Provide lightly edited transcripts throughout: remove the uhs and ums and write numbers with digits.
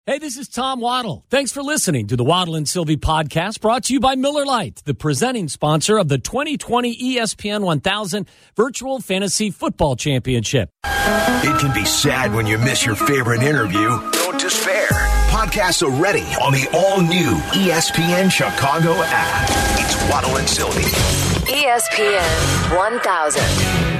Hey, this is Tom Waddle. Thanks for listening to the Waddle and Sylvie podcast, brought to you by Miller Lite, the presenting sponsor of the 2020 ESPN 1000 Virtual Fantasy Football Championship. It can be sad when you miss your favorite interview. Don't despair. Podcasts are ready on the all-new ESPN Chicago app. It's Waddle and Sylvie. ESPN 1000.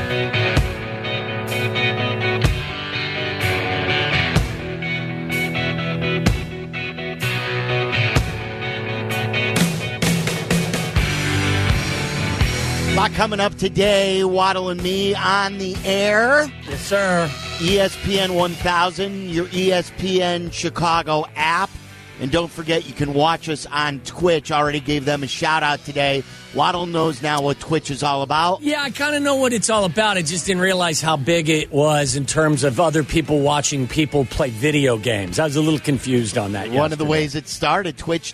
A lot coming up today. Waddle and me on the air. Yes, sir. ESPN 1000, your ESPN Chicago app. And don't forget, you can watch us on Twitch. Already gave them a shout-out today. Waddle knows now what Twitch is all about. Yeah, I kind of know what it's all about. I just didn't realize how big it was in terms of other people watching people play video games. I was a little confused on that One of the ways it started,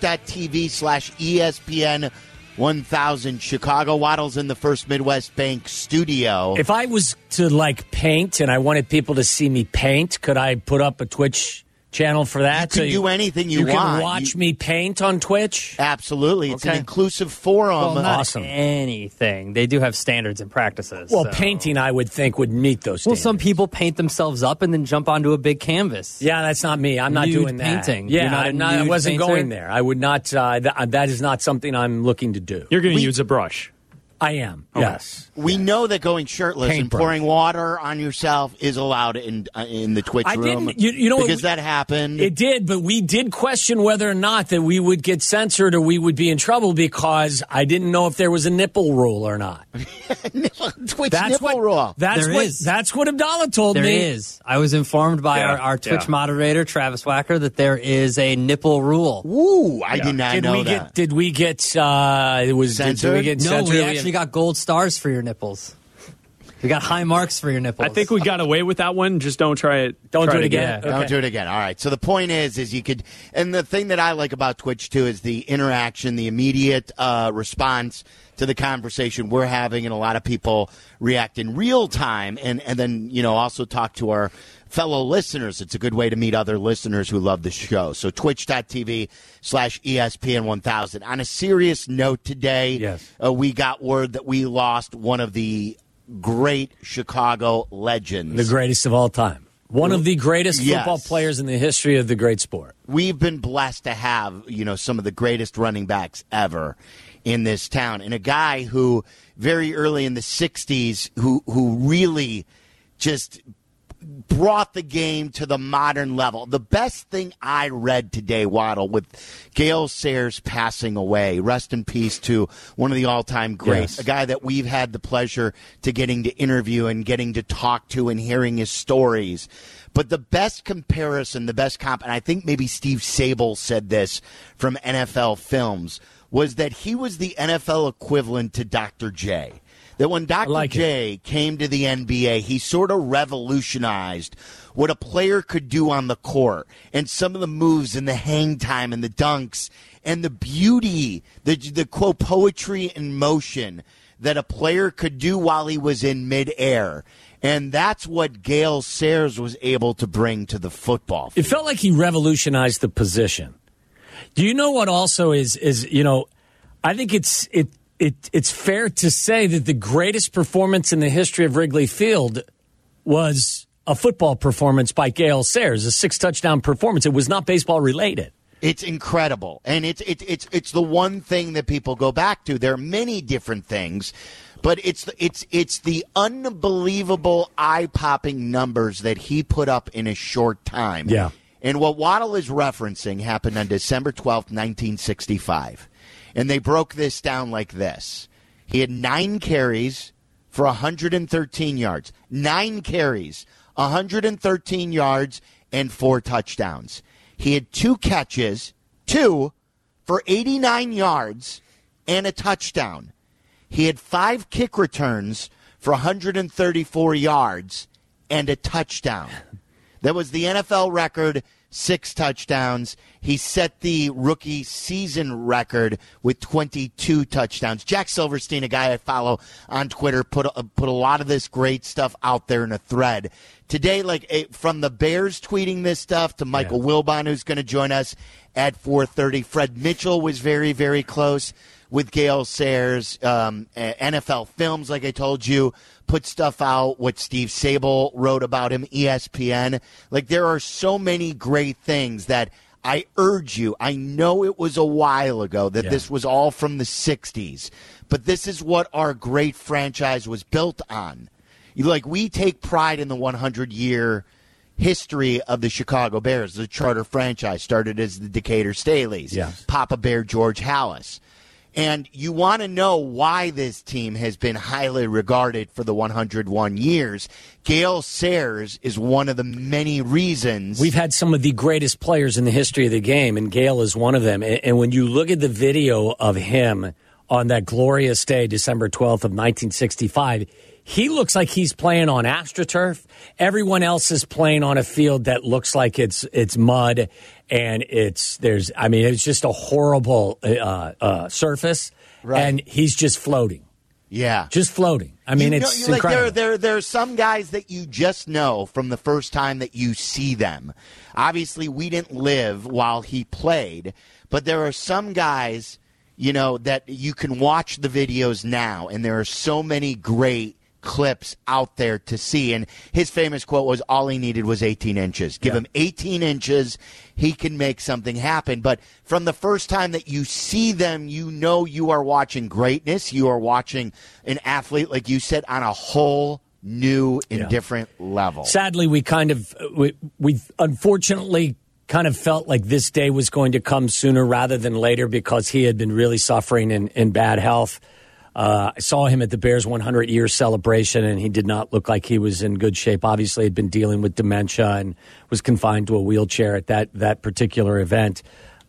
twitch.tv/ESPN 1000 Chicago. Waddle's in the First Midwest Bank studio. If I was to, paint and I wanted people to see me paint, could I put up a Twitch channel for that? You can do anything you want. You can watch me paint on Twitch? Absolutely. It's an inclusive forum. Well, not awesome. Anything. They do have standards and practices. Well, painting, I would think, would meet those standards. Well, some people paint themselves up and then jump onto a big canvas. Yeah, that's not me. I'm not doing that. Painting. Yeah, I wasn't painter? going there. I would not. That is not something I'm looking to do. You're going to use a brush. I am. Okay. Yes. We know that going shirtless and pouring water on yourself is allowed in the Twitch room. You know, because that happened. It did, but we did question whether or not that we would get censored or we would be in trouble because I didn't know if there was a nipple rule or not. Twitch nipple rule. That's what Abdallah told me. There is. I was informed by our Twitch moderator, Travis Wacker, that there is a nipple rule. Ooh, I did not know that. Did we get censored? No, we actually got gold stars for your nipples. We got high marks for your nipples. I think we got away with that one. Just don't try it. Don't do it again. Okay. Don't do it again. All right. So the point is you could, and the thing that I like about Twitch too is the interaction, the immediate response to the conversation we're having, and a lot of people react in real time, and then also talk to our fellow listeners. It's a good way to meet other listeners who love the show. So twitch.tv/ESPN 1000. On a serious note today, yes. We got word that we lost one of the great Chicago legends. The greatest of all time. One of the greatest football players in the history of the great sport. We've been blessed to have, some of the greatest running backs ever in this town. And a guy who very early in the 60s who really just brought the game to the modern level. The best thing I read today, Waddle, with Gale Sayers passing away, rest in peace to one of the all-time greats, a guy that we've had the pleasure to getting to interview and getting to talk to and hearing his stories. But the best comparison, the best comp, and I think maybe Steve Sable said this from NFL Films, was that he was the NFL equivalent to Dr. J. That when Dr. J came to the NBA, he sort of revolutionized what a player could do on the court and some of the moves and the hang time and the dunks and the beauty, the quote, poetry and motion that a player could do while he was in midair. And that's what Gale Sayers was able to bring to the football field. It felt like he revolutionized the position. Do you know what also is I think it's fair to say that the greatest performance in the history of Wrigley Field was a football performance by Gale Sayers, a 6-touchdown performance. It was not baseball related. It's incredible, and it's the one thing that people go back to. There are many different things, but it's the unbelievable eye-popping numbers that he put up in a short time. Yeah. And what Waddle is referencing happened on December 12th, 1965. And they broke this down like this. He had 9 carries for 113 yards. 9 carries, 113 yards, and 4 touchdowns. He had 2 catches, 2 for 89 yards and a touchdown. He had 5 kick returns for 134 yards and a touchdown. That was the NFL record 6 touchdowns. He set the rookie season record with 22 touchdowns. Jack Silverstein, a guy I follow on Twitter, put a lot of this great stuff out there in a thread. Today, from the Bears tweeting this stuff to Michael Wilbon, who's going to join us at 4:30. Fred Mitchell was very, very close with Gale Sayers. NFL Films, like I told you, put stuff out, what Steve Sable wrote about him, ESPN. There are so many great things that I urge you. I know it was a while ago that this was all from the 60s, but this is what our great franchise was built on. We take pride in the 100-year history of the Chicago Bears. The charter franchise started as the Decatur Staleys, Papa Bear George Halas. And you want to know why this team has been highly regarded for the 101 years. Gale Sayers is one of the many reasons. We've had some of the greatest players in the history of the game, and Gale is one of them. And when you look at the video of him on that glorious day, December 12th of 1965, he looks like he's playing on AstroTurf. Everyone else is playing on a field that looks like it's mud, and it's just a horrible surface, right. And he's just floating. Yeah, just floating. It's incredible. There are some guys that you just know from the first time that you see them. Obviously, we didn't live while he played, but there are some guys, that you can watch the videos now, and there are so many great clips out there to see. And his famous quote was, all he needed was 18 inches. Give him 18 inches, he can make something happen. But from the first time that you see them, you are watching greatness. You are watching an athlete, like you said, on a whole new and different level. Sadly, we unfortunately kind of felt like this day was going to come sooner rather than later because he had been really suffering in bad health. I saw him at the Bears 100-year celebration, and he did not look like he was in good shape. Obviously, had been dealing with dementia and was confined to a wheelchair at that particular event.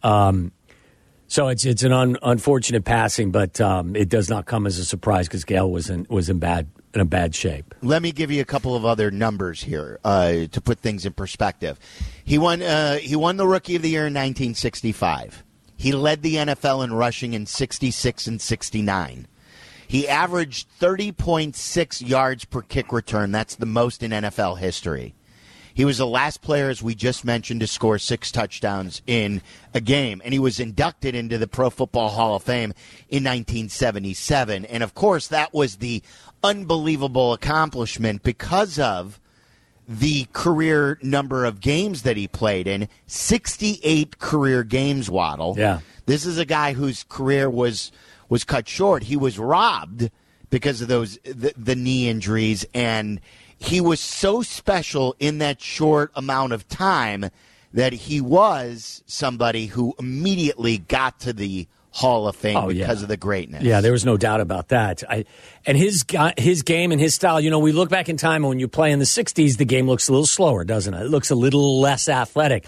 So it's an unfortunate passing, but it does not come as a surprise because Gale was in a bad shape. Let me give you a couple of other numbers here to put things in perspective. He won the Rookie of the Year in 1965. He led the NFL in rushing in 66 and 69. He averaged 30.6 yards per kick return. That's the most in NFL history. He was the last player, as we just mentioned, to score 6 touchdowns in a game. And he was inducted into the Pro Football Hall of Fame in 1977. And, of course, that was the unbelievable accomplishment because of the career number of games that he played in. 68 career games, Waddle. Yeah. This is a guy whose career was cut short. He was robbed because of the knee injuries, and he was so special in that short amount of time that he was somebody who immediately got to the Hall of Fame because of the greatness. Yeah, there was no doubt about that. And his game and his style, we look back in time, and when you play in the 60s, the game looks a little slower, doesn't it? It looks a little less athletic.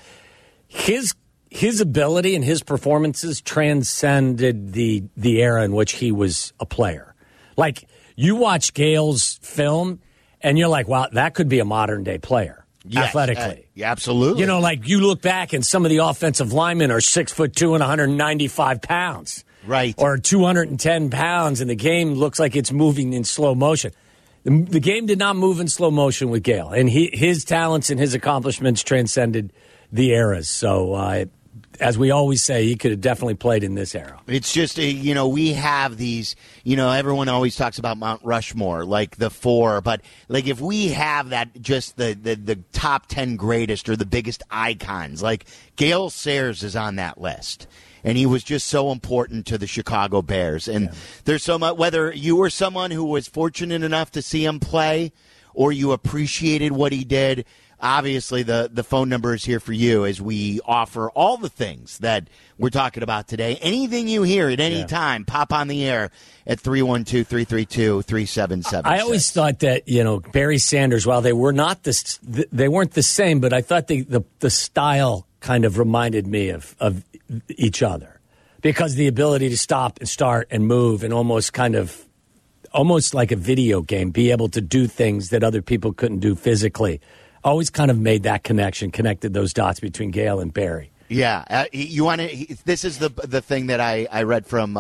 His ability and his performances transcended the era in which he was a player. Like, you watch Gale's film, and you're like, wow, that could be a modern-day player, athletically. Absolutely. You look back, and some of the offensive linemen are 6'2" and 195 pounds. Right. Or 210 pounds, and the game looks like it's moving in slow motion. The game did not move in slow motion with Gale, and his talents and his accomplishments transcended the eras. So, as we always say, he could have definitely played in this era. It's just, we have these, everyone always talks about Mount Rushmore, like the 4. But, if we have that, just the top 10 greatest or the biggest icons, Gale Sayers is on that list. And he was just so important to the Chicago Bears. And there's so much, whether you were someone who was fortunate enough to see him play or you appreciated what he did, obviously, the phone number is here for you as we offer all the things that we're talking about today. Anything you hear at any time, pop on the air at 312-332-3776. I always thought that, Barry Sanders, while they were not they weren't the same, but I thought the style kind of reminded me of each other because the ability to stop and start and move and almost like a video game, be able to do things that other people couldn't do physically. Always kind of made that connection, connected those dots between Gale and Barry. Yeah, you want to. This is the thing that I read from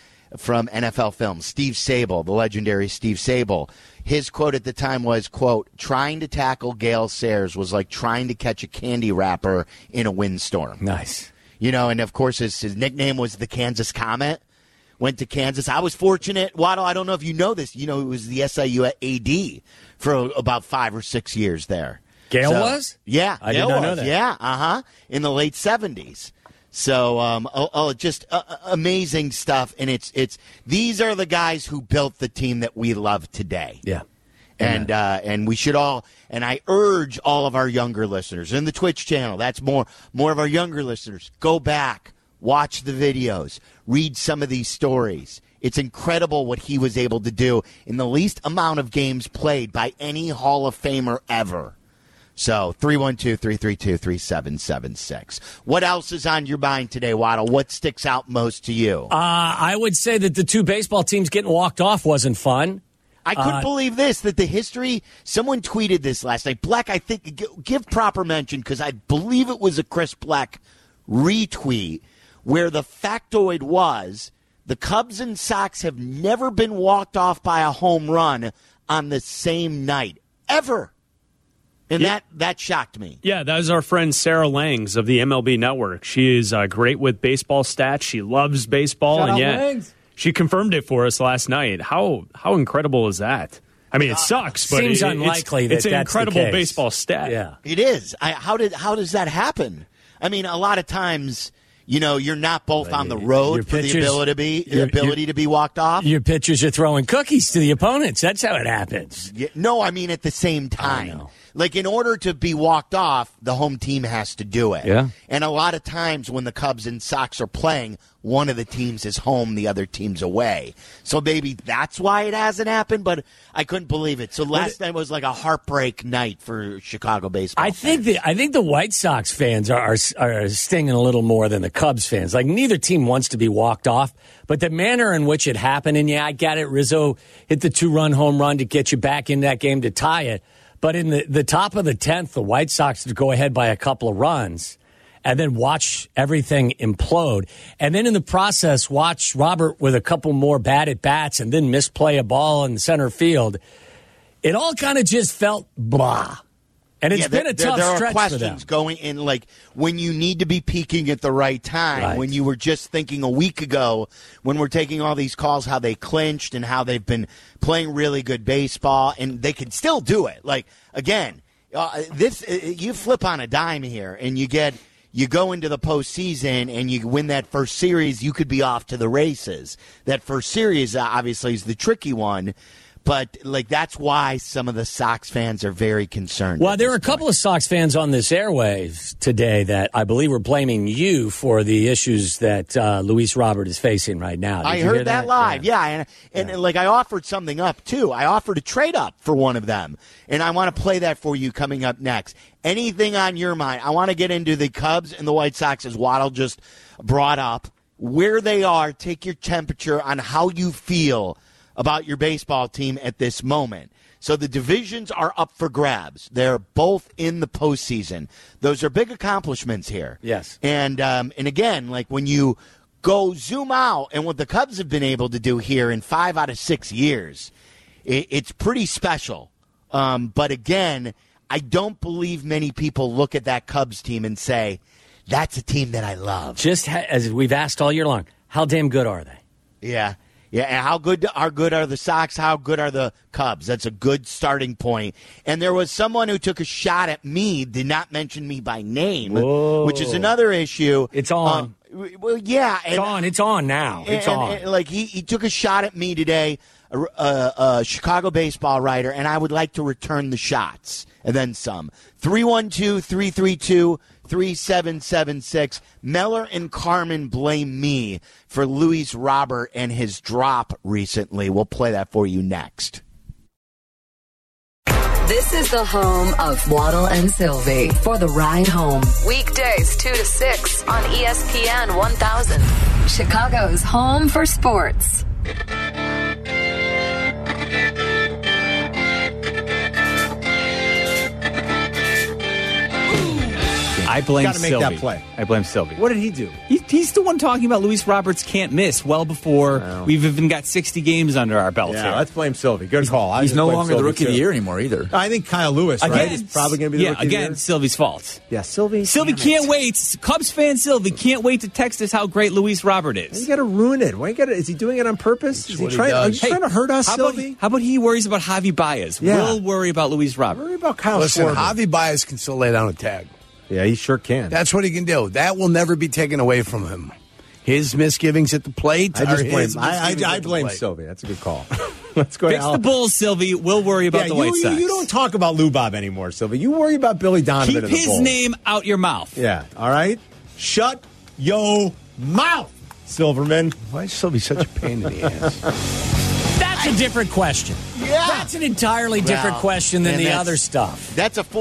NFL Films. Steve Sable, the legendary Steve Sable, his quote at the time was, quote, "Trying to tackle Gale Sayers was like trying to catch a candy wrapper in a windstorm." Nice. And of course his nickname was the Kansas Comet. Went to Kansas. I was fortunate, Waddle, I don't know if you know this. He was the SIU AD for about 5 or 6 years there. Gale was? Yeah. I did not know that. Yeah, in the late 70s. So, just amazing stuff. And it's these are the guys who built the team that we love today. Yeah. And we should all, and I urge all of our younger listeners in the Twitch channel, that's more of our younger listeners, go back, watch the videos, read some of these stories. It's incredible what he was able to do in the least amount of games played by any Hall of Famer ever. So, 312-332-3776. What else is on your mind today, Waddle? What sticks out most to you? I would say that the 2 baseball teams getting walked off wasn't fun. I couldn't believe this, that the history, someone tweeted this last night. Black, I think, give proper mention, because I believe it was a Chris Black retweet, where the factoid was the Cubs and Sox have never been walked off by a home run on the same night, ever. And that shocked me. Yeah, that was our friend Sarah Langs of the MLB Network. She is great with baseball stats. She loves baseball. Shout and out Langs. She confirmed it for us last night. How incredible is that? I mean, it sucks, but seems unlikely it's an that's incredible the case. baseball stat. Yeah. It is. How does that happen? I mean, a lot of times, you're not both on the road for the ability to be walked off. Your pitchers are throwing cookies to the opponents. That's how it happens. Yeah, no, I mean at the same time. I know. Like, in order to be walked off, the home team has to do it. Yeah. And a lot of times when the Cubs and Sox are playing, one of the teams is home, the other team's away. So maybe that's why it hasn't happened, but I couldn't believe it. So last night was like a heartbreak night for Chicago baseball. I think the White Sox fans are stinging a little more than the Cubs fans. Like, neither team wants to be walked off, but the manner in which it happened, and yeah, I get it. Rizzo hit the 2-run home run to get you back in that game to tie it. But in the top of the 10th, the White Sox would go ahead by a couple of runs and then watch everything implode. And then in the process, watch Robert with a couple more bad at-bats and then misplay a ball in center field. It all kind of just felt blah. And it's been a tough stretch for them. There are questions going in, like, when you need to be peaking at the right time, right. When you were just thinking a week ago, when we're taking all these calls, how they clinched and how they've been playing really good baseball, and they can still do it. Like, again, you flip on a dime here, and you go into the postseason and you win that first series, you could be off to the races. That first series, obviously, is the tricky one. But, like, that's why some of the Sox fans are very concerned. Well, there are a couple of Sox fans on this airwaves today that I believe were blaming you for the issues that Luis Robert is facing right now. I heard that live, yeah. And like, I offered something up, too. I offered a trade up for one of them. And I want to play that for you coming up next. Anything on your mind? I want to get into the Cubs and the White Sox, as Waddle just brought up. Where they are, take your temperature on how you feel about your baseball team at this moment. So the divisions are up for grabs. They're both in the postseason. Those are big accomplishments here. Yes. And again, like, when you go zoom out and what the Cubs have been able to do here in 5 out of 6 years, it's pretty special. But again, I don't believe many people look at that Cubs team and say, that's a team that I love. Just as we've asked all year long, how damn good are they? Yeah. Yeah, and how good are the Sox? How good are the Cubs? That's a good starting point. And there was someone who took a shot at me, did not mention me by name, which is another issue. It's on. Well, yeah. It's on now. It's on. Like, he took a shot at me today, a Chicago baseball writer, and I would like to return the shots and then some. 312-332-3776. Meller and Carmen blame me for Luis Robert and his drop recently. We'll play that for you next. This is the home of Waddle and Sylvie for the ride home. Weekdays 2 to 6 on ESPN 1000. Chicago's home for sports. I blame Got to make Sylvie. that play. I blame Sylvie. What did he do? He's the one talking about Luis Roberts can't miss well before we've even got 60 games under our belt here. Let's blame Sylvie. Good call. He's no longer the rookie of the year anymore either. I think Kyle Lewis, right, is probably going to be the rookie of the year. Again, Sylvie's fault. Yeah, Sylvie. Sylvie can't wait. Cubs fan Sylvie can't wait to text us how great Luis Robert is. You got to ruin it. Why you got to? Is he doing it on purpose? Is he trying? Are you trying to hurt us, Sylvie? How about he worries about Javi Baez? Yeah. We'll worry about Luis Robert. Worry about Kyle. Listen, Schwarber. Javi Baez can still lay down a tag. Yeah, he sure can. That's what he can do. That will never be taken away from him. His misgivings at the plate. I just blame. I blame Sylvie. That's a good call. Let's go. Fix the Bulls, Sylvie. We'll worry about the White Sox. You don't talk about Lou Bob anymore, Sylvie. You worry about Billy Donovan. Keep and the his Bulls. name out your mouth. Yeah. All right. Shut yo mouth, Silverman. Why is Sylvie such a pain in the ass? That's a different question. Yeah. That's an entirely different question than and the that's- other stuff. That's a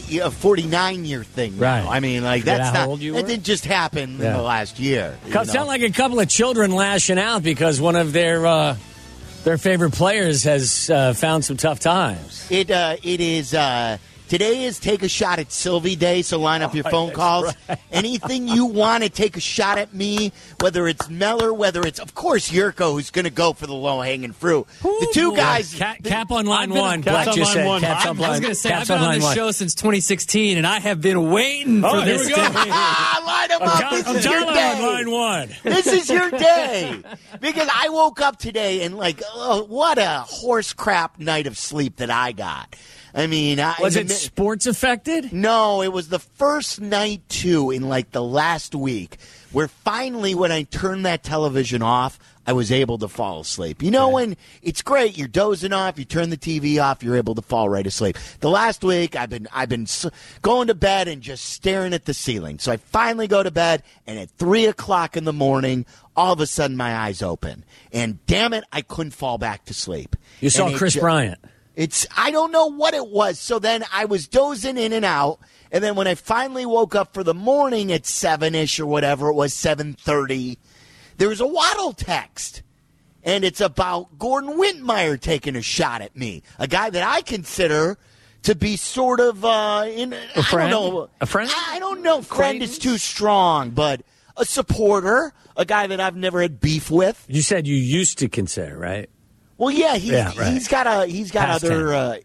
49-year thing. Right. Now. I mean, like Forget that's how not. old you That were? didn't just happen in the last year. Sound like a couple of children lashing out because one of their favorite players has found some tough times. It is. Today is Take a Shot at Sylvie Day, so line up your phone calls. Right. Anything you want to take a shot at me, whether it's Meller, whether it's, of course, Yurko, who's going to go for the low-hanging fruit. The two guys. Cap on line one. Cap's Black just said. I was going to say, I've been on this show since 2016, and I have been waiting for this day. Line them up. This is your day. On line one. This is your day. Because I woke up today and, what a horse crap night of sleep that I got. I mean, was it sports affected? No, it was the first night, too, in the last week, where finally when I turned that television off, I was able to fall asleep. You know, when it's great, you're dozing off, you turn the TV off, you're able to fall right asleep. The last week, I've been going to bed and just staring at the ceiling. So I finally go to bed, and at 3 o'clock in the morning, all of a sudden my eyes open. And damn it, I couldn't fall back to sleep. You saw Chris Bryant. I don't know what it was. So then I was dozing in and out. And then when I finally woke up for the morning at 7-ish or whatever, it was 7:30, there was a Waddle text. And it's about Gordon Whitmire taking a shot at me. A guy that I consider to be sort of a friend? I don't know. A friend? I don't know. Friend is too strong, but a supporter, a guy that I've never had beef with. You said you used to consider, right? Well, yeah, he's got Past other.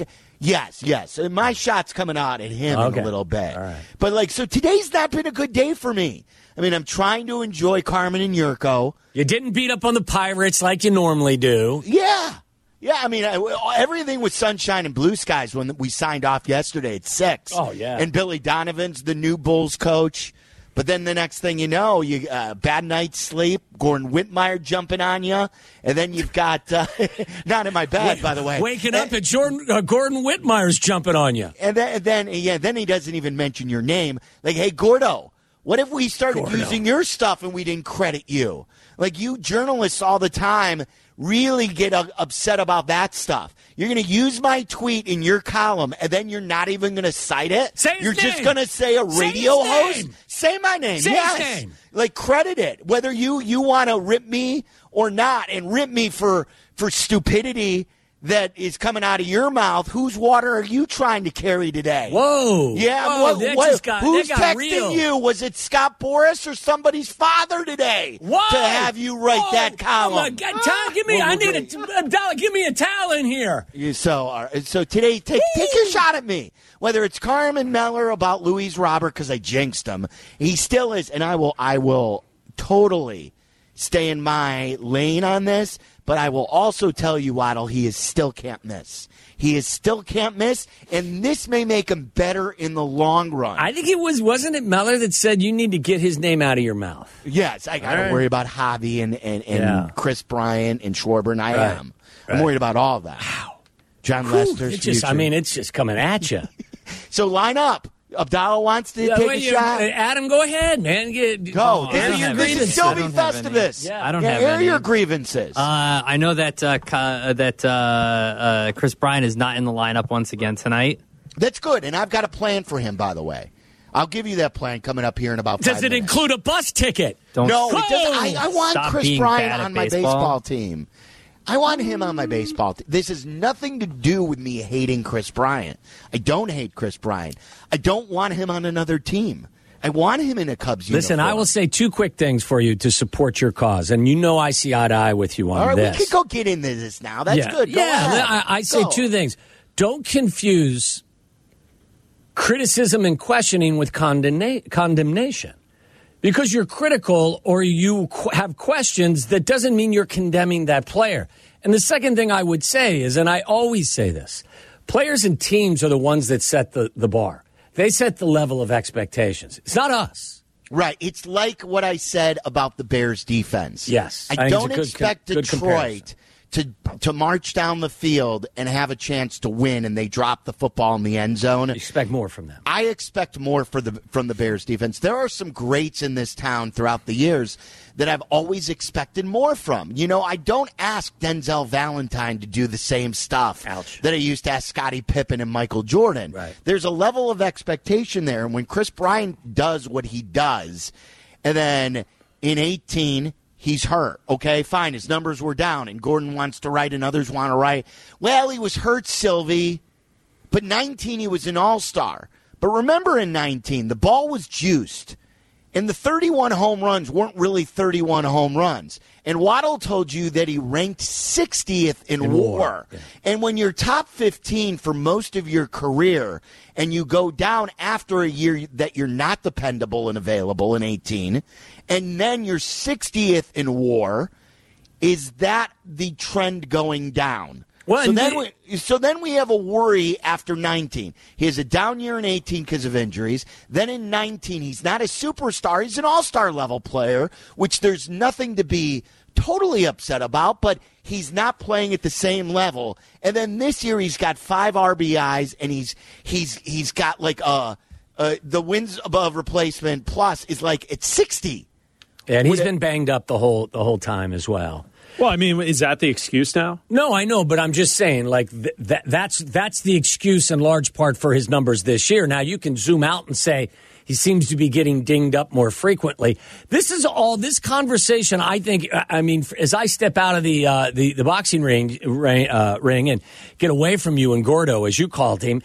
Yes. And my shot's coming out at him in a little bit. All right. But so today's not been a good day for me. I mean, I'm trying to enjoy Carmen and Yurko. You didn't beat up on the Pirates like you normally do. Yeah. I mean, everything was sunshine and blue skies when we signed off yesterday at 6. Oh yeah. And Billy Donovan's the new Bulls coach. But then the next thing you know, you bad night's sleep, Gordon Whitmire jumping on you, and then you've got not in my bed, by the way. Waking up at Gordon Whitmire's jumping on you, and then he doesn't even mention your name. Like, hey, Gordo, what if we started using your stuff and we didn't credit you? Like, you journalists all the time really get upset about that stuff. You're going to use my tweet in your column, and then you're not even going to cite it? You're just going to say a radio host? Say my name. Say yes. his name. Like, credit it. Whether you want to rip me or not, and rip me for stupidity that is coming out of your mouth. Whose water are you trying to carry today? Whoa. Yeah, Whoa, who's texting real. you? Was it Scott Boras or somebody's father today to have you write that column? Oh my God, Tom, give me a dollar. Give me a towel in here. So today, take your shot at me. Whether it's Carmen Meller about Luis Robert because I jinxed him, he still is, and I will totally stay in my lane on this. But I will also tell you, Waddle, he still can't miss. He still can't miss, and this may make him better in the long run. I think wasn't it Meller that said you need to get his name out of your mouth? Yes, I don't worry about Javi and Chris Bryant and Schwarber, and I am. I'm worried about all of that. Wow. John Lester's future. It's just coming at you. So line up. Abdallah wants to take a shot. Adam, go ahead, man. Go. This is Sylvie Festivus. Yeah. I don't have air any. your grievances. I know that Chris Bryant is not in the lineup once again tonight. That's good, and I've got a plan for him, by the way. I'll give you that plan coming up here in about 5 minutes. Does it include a bus ticket? No, it doesn't. I want Stop Chris being Bryant bad at on my baseball team. I want him on my baseball team. This has nothing to do with me hating Chris Bryant. I don't hate Chris Bryant. I don't want him on another team. I want him in a Cubs uniform. Listen, I will say two quick things for you to support your cause. And you know I see eye to eye with you on this. All right, we can go get into this now. That's good. Go ahead. I say two things. Don't confuse criticism and questioning with condemnation. Because you're critical or you have questions, that doesn't mean you're condemning that player. And the second thing I would say is, and I always say this, players and teams are the ones that set the bar. They set the level of expectations. It's not us. Right. It's like what I said about the Bears defense. Yes. I don't expect Detroit to march down the field and have a chance to win, and they drop the football in the end zone. You expect more from them. I expect more from the Bears defense. There are some greats in this town throughout the years that I've always expected more from. You know, I don't ask Denzel Valentine to do the same stuff that I used to ask Scottie Pippen and Michael Jordan. Right. There's a level of expectation there, and when Chris Bryant does what he does, and then in 18 he's hurt. Okay, fine. His numbers were down, and Gordon wants to write and others want to write. Well, he was hurt, Sylvie. But 19, he was an all-star. But remember in 19, the ball was juiced. And the 31 home runs weren't really 31 home runs. And Waddle told you that he ranked 60th in WAR. Yeah. And when you're top 15 for most of your career and you go down after a year that you're not dependable and available in 18, and then you're 60th in WAR, is that the trend going down? Well, so then we have a worry after 19. He has a down year in 18 because of injuries. Then in 19, he's not a superstar. He's an all-star level player, which there's nothing to be totally upset about, but he's not playing at the same level. And then this year he's got 5 RBIs, and he's got like the wins above replacement plus is like at 60. And he's been banged up the whole time as well. Well, I mean, is that the excuse now? No, I know, but I'm just saying, like, that's the excuse in large part for his numbers this year. Now, you can zoom out and say he seems to be getting dinged up more frequently. This conversation, I think, I mean, as I step out of the boxing ring and get away from you and Gordo, as you called him,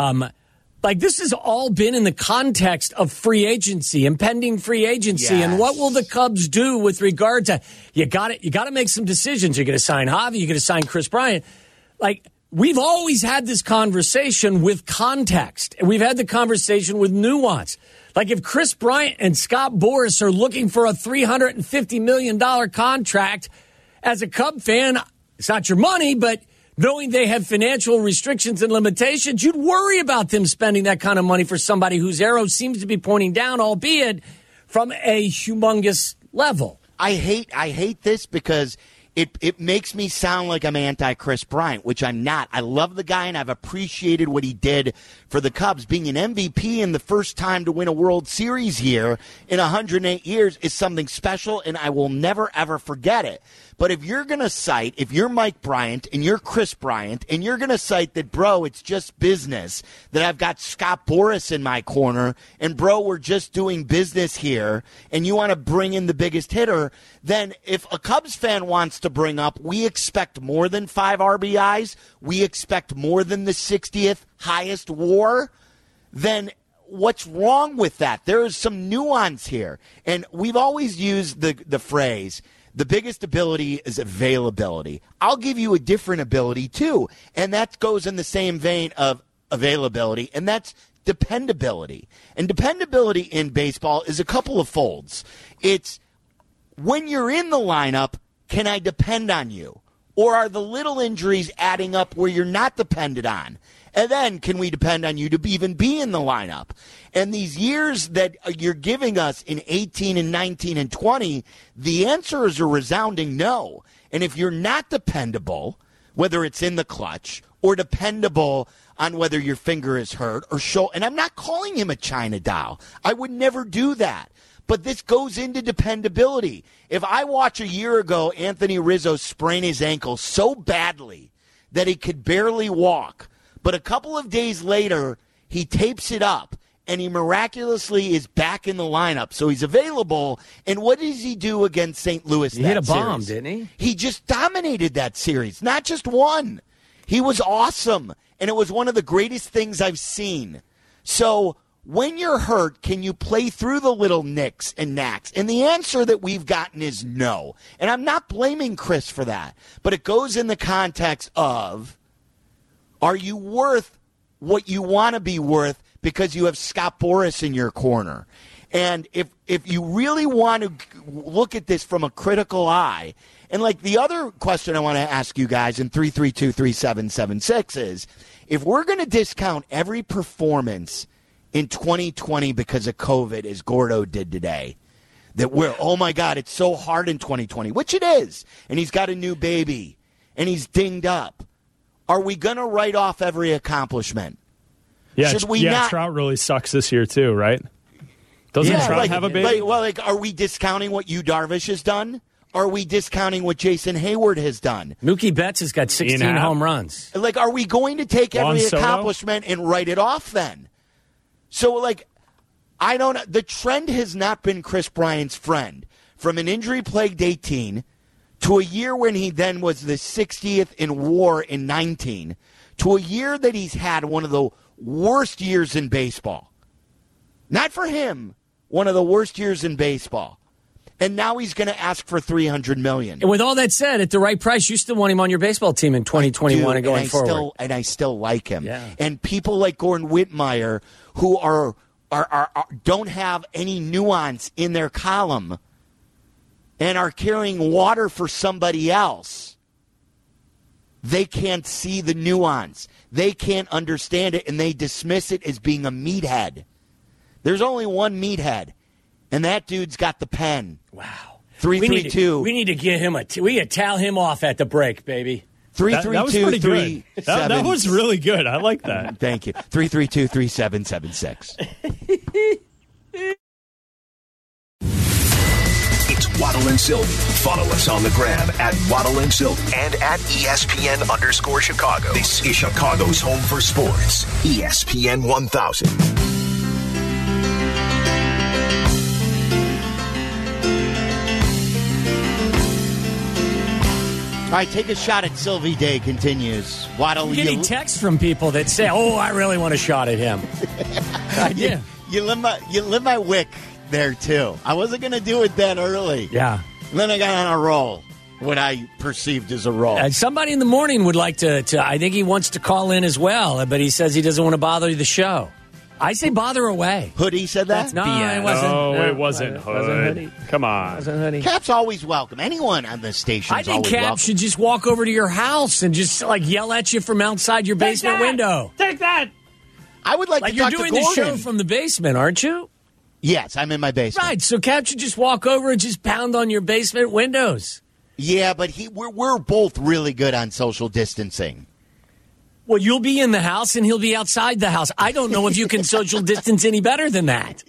like, this has all been in the context of free agency, impending free agency, yes. And what will the Cubs do with regard to you got to make some decisions. You're going to sign Javi, you're going to sign Chris Bryant. Like, we've always had this conversation with context, and we've had the conversation with nuance. Like, if Chris Bryant and Scott Boras are looking for a $350 million contract, as a Cub fan, it's not your money, but knowing they have financial restrictions and limitations, you'd worry about them spending that kind of money for somebody whose arrow seems to be pointing down, albeit from a humongous level. I hate this because it makes me sound like I'm anti-Chris Bryant, which I'm not. I love the guy, and I've appreciated what he did for the Cubs. Being an MVP in the first time to win a World Series here in 108 years is something special, and I will never, ever forget it. But if you're going to cite, if you're Mike Bryant and you're Chris Bryant, and you're going to cite that, bro, it's just business, that I've got Scott Boras in my corner, and, bro, we're just doing business here, and you want to bring in the biggest hitter, then if a Cubs fan wants to bring up, we expect more than 5 RBIs, we expect more than the 60th highest WAR, then what's wrong with that? There is some nuance here. And we've always used the phrase, the biggest ability is availability. I'll give you a different ability, too. And that goes in the same vein of availability, and that's dependability. And dependability in baseball is a couple of folds. It's when you're in the lineup, can I depend on you? Or are the little injuries adding up where you're not dependent on? And then can we depend on you to even be in the lineup? And these years that you're giving us in 18 and 19 and 20, the answer is a resounding no. And if you're not dependable, whether it's in the clutch or dependable on whether your finger is hurt or and I'm not calling him a China doll. I would never do that. But this goes into dependability. If I watch a year ago Anthony Rizzo sprain his ankle so badly that he could barely walk, but a couple of days later he tapes it up and he miraculously is back in the lineup. So he's available. And what does he do against St. Louis? He hit a bomb, didn't he? He just dominated that series, not just one. He was awesome, and it was one of the greatest things I've seen. So when you're hurt, can you play through the little nicks and knacks? And the answer that we've gotten is no. And I'm not blaming Chris for that, but it goes in the context of, are you worth what you want to be worth because you have Scott Boras in your corner? And if you really want to look at this from a critical eye, and like the other question I want to ask you guys in 332-3776 is, if we're going to discount every performance in 2020 because of COVID, as Gordo did today, that we're, oh my God, it's so hard in 2020, which it is, and he's got a new baby, and he's dinged up, are we going to write off every accomplishment? Yeah, Should we not? Trout really sucks this year too, right? Doesn't Trout have a baby? Are we discounting what Yu Darvish has done? Are we discounting what Jason Hayward has done? Mookie Betts has got 16 home runs. Like, are we going to take every accomplishment and write it off then? So, like, I don't know. The trend has not been Chris Bryant's friend. From an injury-plagued 18 to a year when he then was the 60th in WAR in 19 to a year that he's had one of the worst years in baseball. Not for him, one of the worst years in baseball. And now he's going to ask for $300 million. And with all that said, at the right price, you still want him on your baseball team in 2021 and going forward. And I still like him. Yeah. And people like Gordon Whitmire, who are don't have any nuance in their column and are carrying water for somebody else, they can't see the nuance. They can't understand it, and they dismiss it as being a meathead. There's only one meathead, and that dude's got the pen. Wow. 332. We need to get him we need to towel him off at the break, baby. 332. That was pretty good. That was really good. I like that. Thank you. 332-3776. It's Waddle and Sylvie. Follow us on the gram at Waddle and Sylvie and at ESPN_Chicago. This is Chicago's home for sports. ESPN 1000. All right, take a shot at Sylvie Day continues. Waddle, I'm getting texts from people that say, "Oh, I really want a shot at him." Yeah, you lit my wick there too. I wasn't going to do it that early. Yeah. And then I got on a roll. What I perceived as a roll. Somebody in the morning would like to. I think he wants to call in as well, but he says he doesn't want to bother the show. I say bother away. Hoodie said that? No, it wasn't. No, it wasn't Hood. Come on. It wasn't Hoodie. Cap's always welcome. Anyone on the station I is think always Cap welcome. should just walk over to your house and just like yell at you from outside your basement window. Take that. I would like to you're talk doing to the Gordon. show from the basement, aren't you? Yes, I'm in my basement. Right, so Cap should just walk over and just pound on your basement windows. Yeah, but we're both really good on social distancing. Well, you'll be in the house and he'll be outside the house. I don't know if you can social distance any better than that.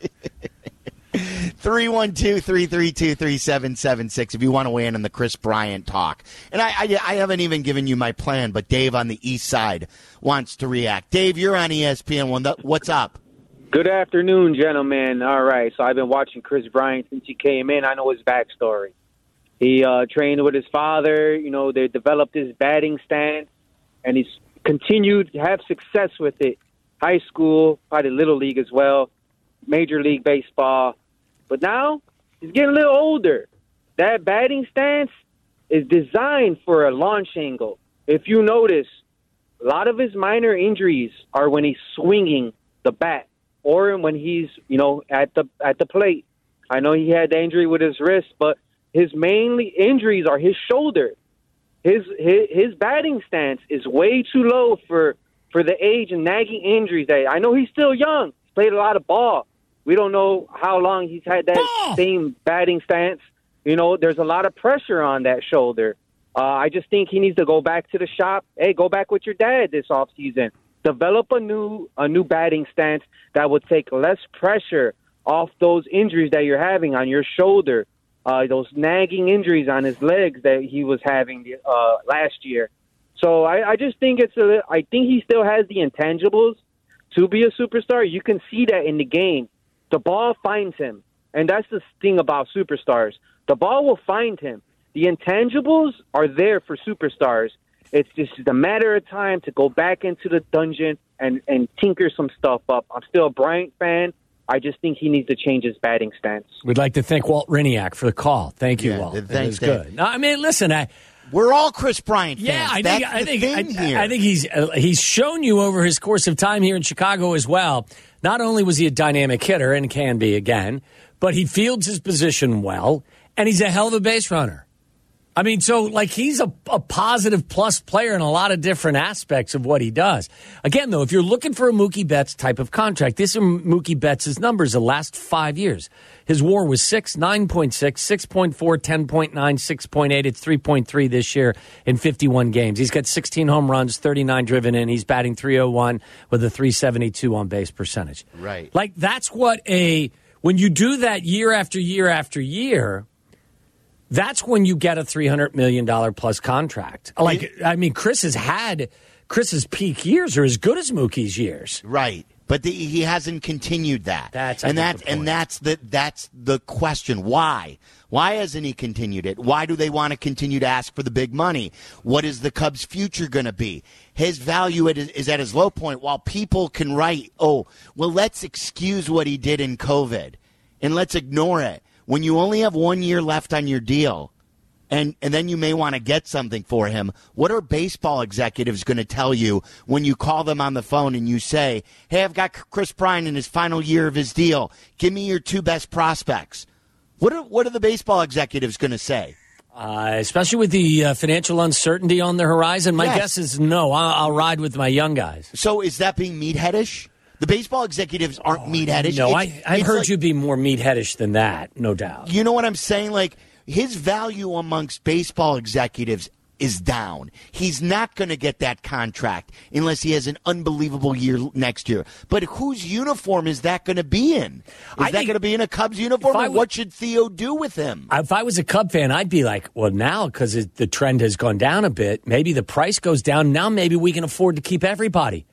312-332-3776 if you want to weigh in on the Chris Bryant talk. And I haven't even given you my plan, but Dave on the east side wants to react. Dave, you're on ESPN. What's up? Good afternoon, gentlemen. All right, so I've been watching Chris Bryant since he came in. I know his backstory. He trained with his father. You know, they developed his batting stance, and he's continued to have success with it. High school, probably Little League as well, Major League Baseball. But now he's getting a little older. That batting stance is designed for a launch angle. If you notice, a lot of his minor injuries are when he's swinging the bat or when he's, at the plate. I know he had the injury with his wrist, but his main injuries are his shoulder. His batting stance is way too low for the age and nagging injuries. I know he's still young. He's played a lot of ball. We don't know how long he's had that same batting stance. There's a lot of pressure on that shoulder. I just think he needs to go back to the shop. Hey, go back with your dad this offseason. Develop a new batting stance that would take less pressure off those injuries that you're having on your shoulder. Those nagging injuries on his legs that he was having last year. So I just think I think he still has the intangibles to be a superstar, you can see that in the game. The ball finds him. And that's the thing about superstars. The ball will find him. The intangibles are there for superstars. It's just a matter of time to go back into the dungeon and tinker some stuff up. I'm still a Bryant fan. I just think he needs to change his batting stance. We'd like to thank Walt Riniak for the call. Thank you, Walt. That was good. No, I mean, listen, we're all Chris Bryant fans. Yeah, I think he's shown you over his course of time here in Chicago as well. Not only was he a dynamic hitter and can be again, but he fields his position well, and he's a hell of a base runner. I mean, so, he's a positive plus player in a lot of different aspects of what he does. Again, though, if you're looking for a Mookie Betts type of contract, these are Mookie Betts' numbers the last 5 years. His WAR was 6, 9.6, 6.4, 10.9, 6.8. It's 3.3 this year in 51 games. He's got 16 home runs, 39 driven in. He's batting .301 with a .372 on base percentage. Right. That's what when you do that year after year after year, that's when you get a $300 million plus contract. Chris's peak years are as good as Mookie's years. Right. But he hasn't continued that. That's the question. Why? Why hasn't he continued it? Why do they want to continue to ask for the big money? What is the Cubs' future going to be? His value is at his low point. While people can write, let's excuse what he did in COVID and let's ignore it. When you only have 1 year left on your deal, and then you may want to get something for him, what are baseball executives going to tell you when you call them on the phone and you say, hey, I've got Chris Bryant in his final year of his deal. Give me your 2 best prospects. What are the baseball executives going to say? Especially with the financial uncertainty on the horizon, my guess is no. I'll ride with my young guys. So is that being meatheadish? The baseball executives aren't meatheadish. No, I've heard you be more meatheadish than that, no doubt. You know what I'm saying? His value amongst baseball executives is down. He's not going to get that contract unless he has an unbelievable year next year. But whose uniform is that going to be in? Is that going to be in a Cubs uniform? Or what should Theo do with him? If I was a Cub fan, I'd be like, well, now because the trend has gone down a bit, maybe the price goes down. Now maybe we can afford to keep everybody.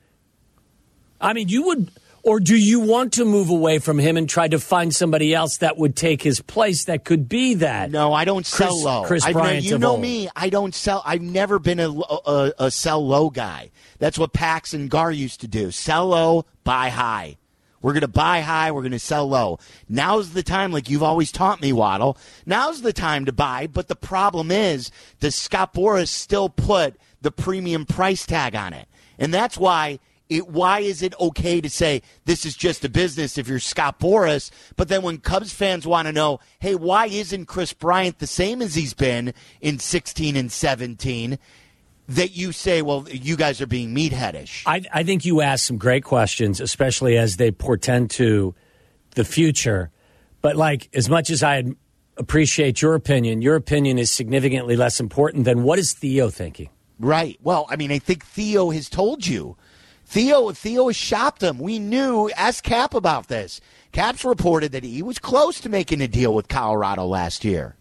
I mean, you would, or do you want to move away from him and try to find somebody else that would take his place that could be that? No, I don't sell low. Chris Bryant. You know me. I don't sell. I've never been a sell low guy. That's what Pax and Gar used to do. Sell low, buy high. We're going to buy high. We're going to sell low. Now's the time, like you've always taught me, Waddle. Now's the time to buy. But the problem is, does Scott Boras still put the premium price tag on it? And that's why. Why is it okay to say this is just a business if you're Scott Boras, but then when Cubs fans want to know, hey, why isn't Chris Bryant the same as he's been in 16 and 17, that you say, well, you guys are being meatheadish? I think you asked some great questions, especially as they portend to the future. But, as much as I appreciate your opinion is significantly less important than what is Theo thinking? Right. Well, I mean, I think Theo has told you. Theo has shopped him. We knew, ask Cap about this. Cap's reported that he was close to making a deal with Colorado last year.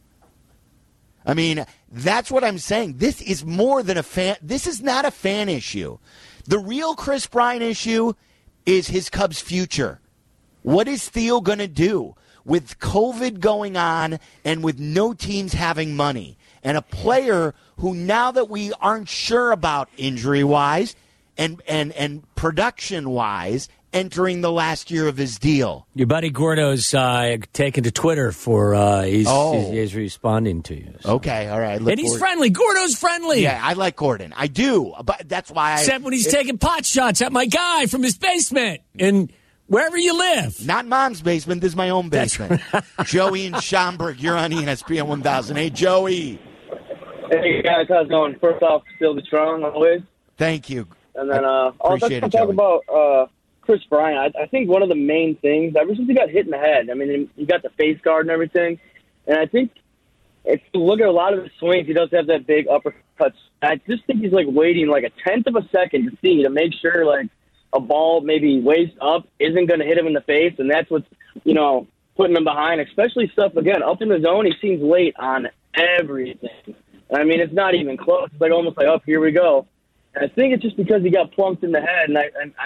I mean, that's what I'm saying. This is more than a fan. This is not a fan issue. The real Chris Bryant issue is his Cubs' future. What is Theo going to do with COVID going on and with no teams having money? And a player who, now that we aren't sure about injury-wise, and production-wise, entering the last year of his deal. Your buddy Gordo's taken to Twitter for he's responding to you. So. Okay, all right. And he's friendly. Gordo's friendly. Yeah, I like Gordon. I do, but that's why Except when he's taking pot shots at my guy from his basement and wherever you live. Not Mom's basement. This is my own basement. Joey and Schomburg, you're on ESPN 1000. Hey, Joey. Hey, guys. How's it going? First off, still the strong always. Thank you. And then let's talk about Chris Bryant. I think one of the main things, ever since he got hit in the head, I mean, he got the face guard and everything, and I think if you look at a lot of his swings, he does have that big uppercut. I just think he's waiting a tenth of a second to make sure a ball maybe waist up isn't going to hit him in the face, and that's what's putting him behind, especially stuff again up in the zone. He seems late on everything. I mean, it's not even close. It's almost oh, here we go. And I think it's just because he got plunked in the head, and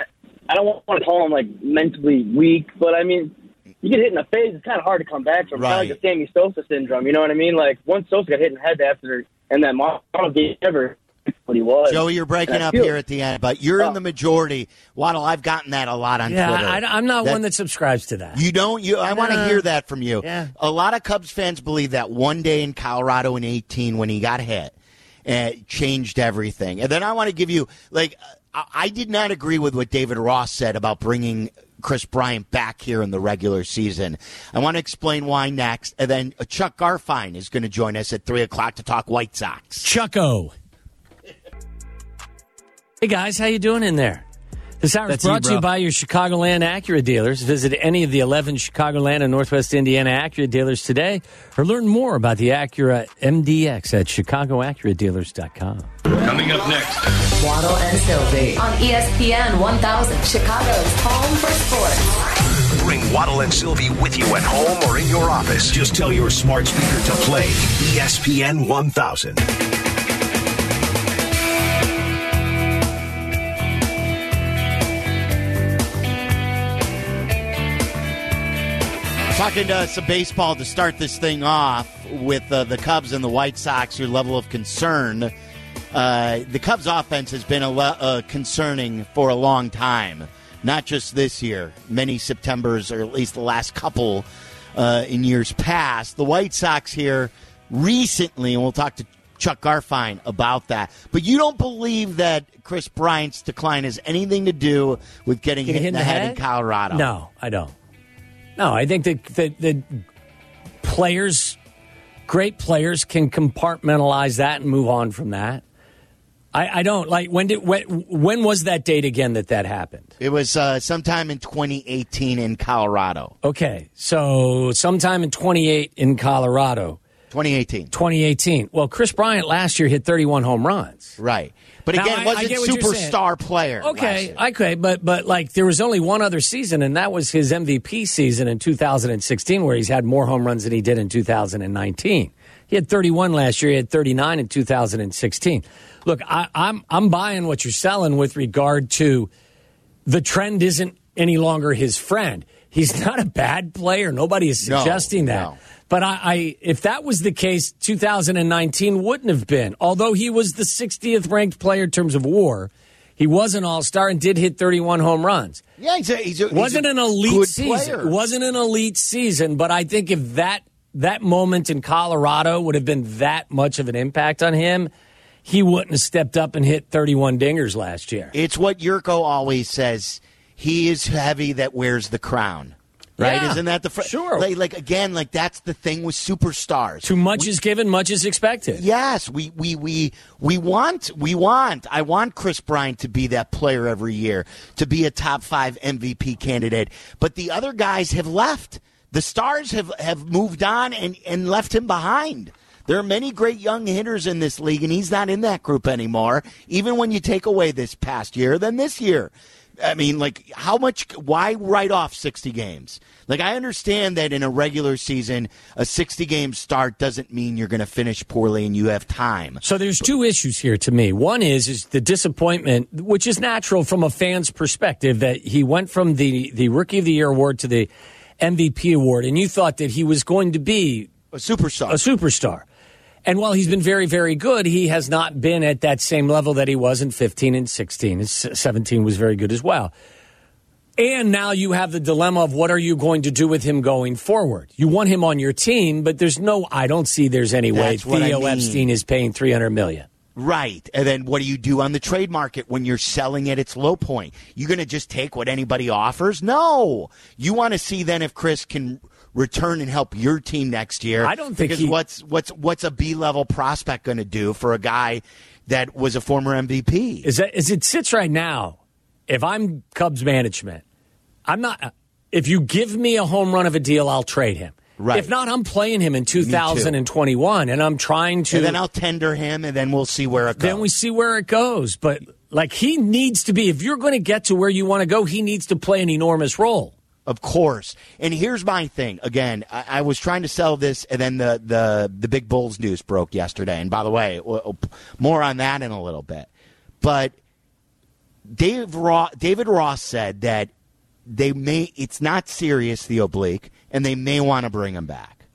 I don't want to call him like mentally weak, but I mean, you get hit in the face, it's kind of hard to come back from. Right. Kind of like the Sammy Sosa syndrome. You know what I mean? Like once Sosa got hit in the head after, and that model game ever. What he was. Joey, you're breaking up here at the end, but you're in the majority. Waddle, I've gotten that a lot on Twitter. I'm not one that subscribes to that. You don't? I want to hear that from you. Yeah. A lot of Cubs fans believe that one day in Colorado in 2018 when he got hit, changed everything. And then I want to give you, I did not agree with what David Ross said about bringing Kris Bryant back here in the regular season. I want to explain why next. And then Chuck Garfien is going to join us at 3 o'clock to talk White Sox. Chucko. Hey, guys, how you doing in there? This hour is brought to you by your Chicagoland Acura dealers. Visit any of the 11 Chicagoland and Northwest Indiana Acura dealers today or learn more about the Acura MDX at chicagoacuradealers.com. Coming up next. Waddle and Sylvie on ESPN 1000, Chicago's home for sports. Bring Waddle and Sylvie with you at home or in your office. Just tell your smart speaker to play ESPN 1000. Talking some baseball to start this thing off with the Cubs and the White Sox, your level of concern. The Cubs offense has been concerning for a long time, not just this year, many Septembers, or at least the last couple in years past. The White Sox here recently, and we'll talk to Chuck Garfien about that. But you don't believe that Kris Bryant's decline has anything to do with getting hit in the head in Colorado? No, I don't. No, I think that players, great players, can compartmentalize that and move on from that. I don't like when was that date again that happened? It was sometime in 2018 in Colorado. Okay, so sometime in 2018 in Colorado. 2018. Well, Kris Bryant last year hit 31 home runs. Right. But again, wasn't superstar player. Okay, but like there was only one other season, and that was his MVP season in 2016, where he's had more home runs than he did in 2019. He had 31 last year. He had 39 in 2016. Look, I'm buying what you're selling with regard to the trend isn't any longer his friend. He's not a bad player. Nobody is suggesting that. No. But if that was the case, 2019 wouldn't have been. Although he was the 60th ranked player in terms of WAR, he was an all-star and did hit 31 home runs. Yeah, he's wasn't an elite season. Player. Wasn't an elite season, but I think if that moment in Colorado would have been that much of an impact on him, he wouldn't have stepped up and hit 31 dingers last year. It's what Yurko always says. He is heavy that wears the crown. Right? Yeah, isn't that the sure? Again, that's the thing with superstars. Too much is given, much is expected. Yes, we want. I want Kris Bryant to be that player every year, to be a top 5 MVP candidate. But the other guys have left. The stars have moved on and left him behind. There are many great young hitters in this league, and he's not in that group anymore. Even when you take away this past year, then this year. I mean, why write off 60 games? I understand that in a regular season, a 60-game start doesn't mean you're going to finish poorly and you have time. So there's two issues here to me. One is the disappointment, which is natural from a fan's perspective, that he went from the Rookie of the Year award to the MVP award, and you thought that he was going to be a superstar. And while he's been very, very good, he has not been at that same level that he was in 15 and 16. 17 was very good as well. And now you have the dilemma of what are you going to do with him going forward? You want him on your team, but I don't see there's any way Theo Epstein is paying $300 million. Right. And then what do you do on the trade market when you're selling at its low point? You going to just take what anybody offers? No. You want to see then if Kris can return and help your team next year. I don't think because what's a B-level prospect going to do for a guy that was a former MVP? As it sits right now, if I'm Cubs management, I'm not. If you give me a home run of a deal, I'll trade him. Right. If not, I'm playing him in 2021, and I'm trying to. And then I'll tender him, and then we'll see where it goes. Then we see where it goes. But he needs to be. If you're going to get to where you want to go, he needs to play an enormous role. Of course. And here's my thing. Again, I was trying to sell this, and then the Big Bulls news broke yesterday. And by the way, more on that in a little bit. But David Ross said that it's not serious, the oblique, and they may want to bring him back.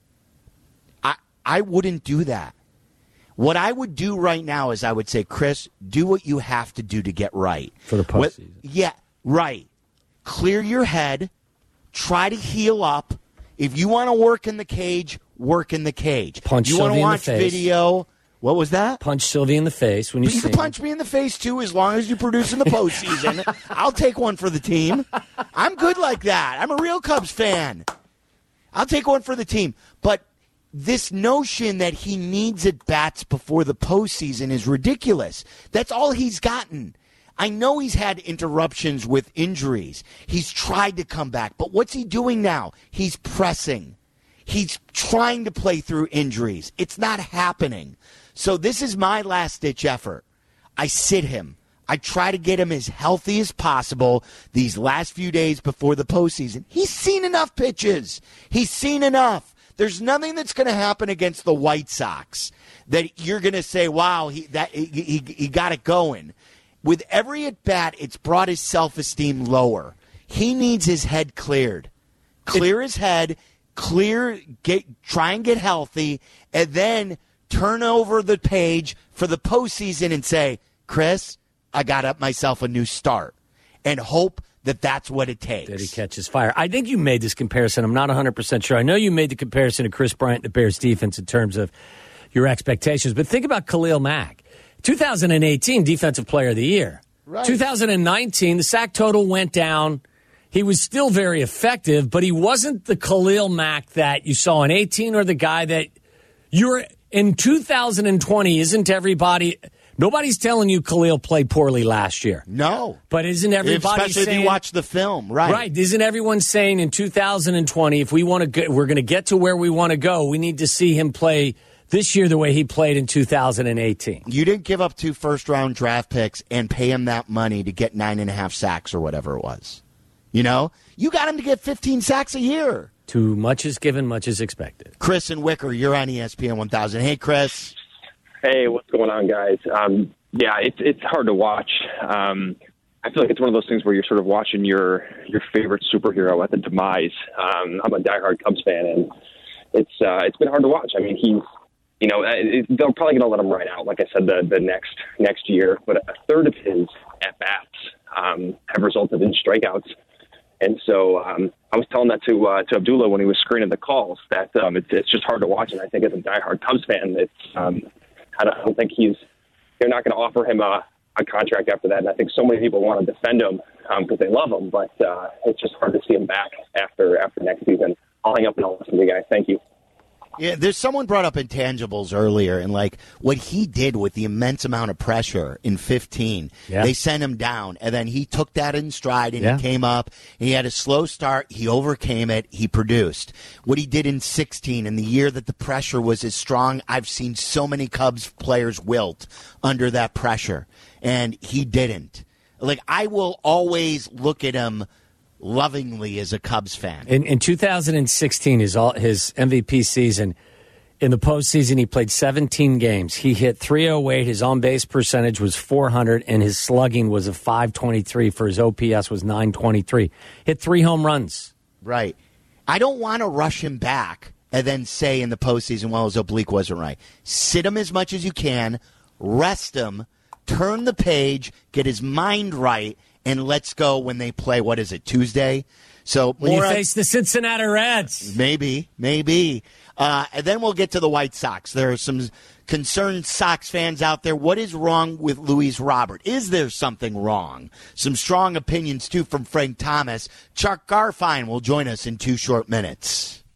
I wouldn't do that. What I would do right now is I would say, Chris, do what you have to do to get right. For the postseason. Yeah, right. Clear your head. Try to heal up. If you want to work in the cage, work in the cage. Punch you want Sylvie to watch in the face. video. What was that? Punch Sylvie in the face when you can punch me in the face, too, as long as you produce in the postseason. I'll take one for the team. I'm good like that. I'm a real Cubs fan. I'll take one for the team. But this notion that he needs at-bats before the postseason is ridiculous. That's all he's gotten. I know he's had interruptions with injuries. He's tried to come back. But what's he doing now? He's pressing. He's trying to play through injuries. It's not happening. So this is my last-ditch effort. I sit him. I try to get him as healthy as possible these last few days before the postseason. He's seen enough pitches. He's seen enough. There's nothing that's going to happen against the White Sox that you're going to say, wow, he got it going. With every at-bat, it's brought his self-esteem lower. He needs his head cleared. Clear his head, try and get healthy, and then turn over the page for the postseason and say, Chris, I got up myself a new start, and hope that that's what it takes. That he catches fire. I think you made this comparison. I'm not 100% sure. I know you made the comparison to Chris Bryant and the Bears defense in terms of your expectations, but think about Khalil Mack. 2018, Defensive Player of the Year. Right. 2019, the sack total went down. He was still very effective, but he wasn't the Khalil Mack that you saw in 18 or the guy that you're in 2020. Isn't everybody... Nobody's telling you Khalil played poorly last year. No. But isn't everybody Especially saying... if you watch the film, right. Right. Isn't everyone saying in 2020, if we want to we're going to get to where we want to go, we need to see him play this year the way he played in 2018. You didn't give up 2 first-round draft picks and pay him that money to get 9.5 sacks or whatever it was. You know? You got him to get 15 sacks a year. Too much is given, much is expected. Chris and Wicker, you're on ESPN 1000. Hey, Chris. Hey, what's going on, guys? Yeah, it's hard to watch. I feel like it's one of those things where you're sort of watching your favorite superhero at the demise. I'm a diehard Cubs fan, and it's been hard to watch. I mean, they're probably going to let him ride out, like I said, the next year. But a third of his at-bats have resulted in strikeouts. And so I was telling that to Abdullah when he was screening the calls that it's just hard to watch. And I think as a diehard Cubs fan, I don't think they're not going to offer him a contract after that. And I think so many people want to defend him because they love him, but it's just hard to see him back after next season. I'll hang up and I'll listen to you guys. Thank you. Yeah, there's someone brought up intangibles earlier, and like what he did with the immense amount of pressure in 15. Yeah. They sent him down, and then he took that in stride, and he came up. And he had a slow start. He overcame it. He produced. What he did in 16, in the year that the pressure was as strong, I've seen so many Cubs players wilt under that pressure, and he didn't. Like, I will always look at him lovingly as a Cubs fan. In 2016, his MVP season, in the postseason, he played 17 games. He hit .308. His on-base percentage was .400, and his slugging was a .523. For his OPS was .923. Hit 3 home runs. Right. I don't want to rush him back and then say in the postseason, well, his oblique wasn't right. Sit him as much as you can, rest him, turn the page, get his mind right, and let's go when they play, what is it, Tuesday? So when you face the Cincinnati Reds. Maybe. And then we'll get to the White Sox. There are some concerned Sox fans out there. What is wrong with Luis Robert? Is there something wrong? Some strong opinions, too, from Frank Thomas. Chuck Garfien will join us in 2 short minutes.